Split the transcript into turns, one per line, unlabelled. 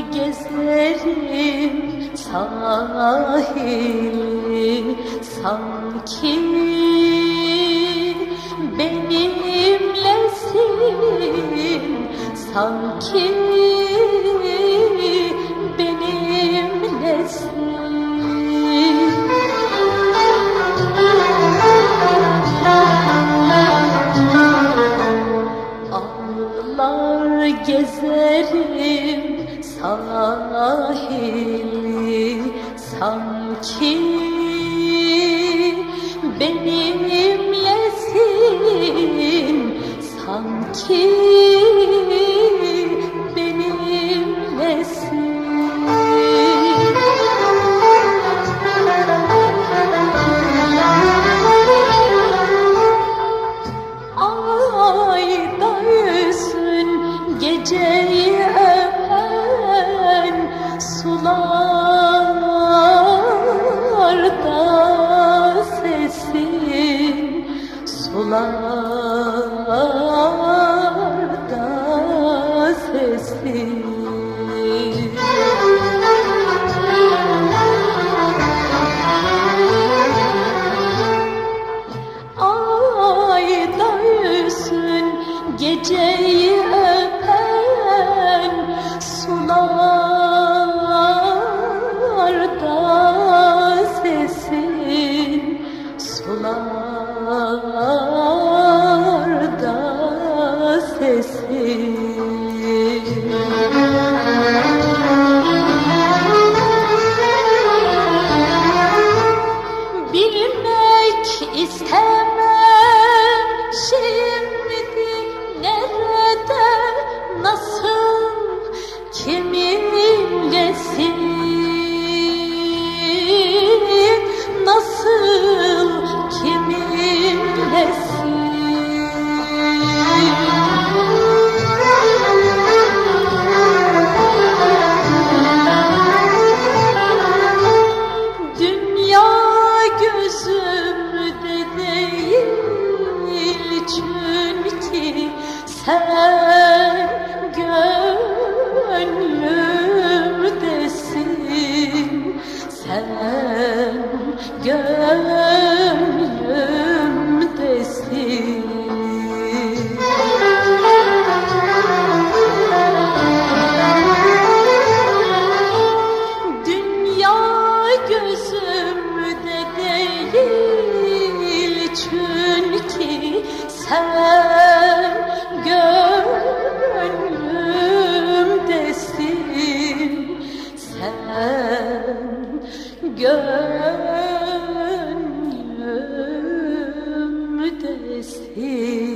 gezerim sahili, sanki benimlesin, sanki benimlesin. Ağlar gezerim sahili, sanki benimlesin, sanki benimlesin. Ayda yüzün geceyi öpen sularda sesin, sularda sesin. Ayda yüzün geceyi öpen sularda sesin, sularda sesin. Bilmek istemem şimdi nerede, nasıl, kiminlesin, nasıl, kiminlesin. Dünya gözümde değil çünkü sen gönlümdesin, sen gönlümdesin. Dünya gözümde değil çünkü sen gönlümdesin, sen gönlümdesin.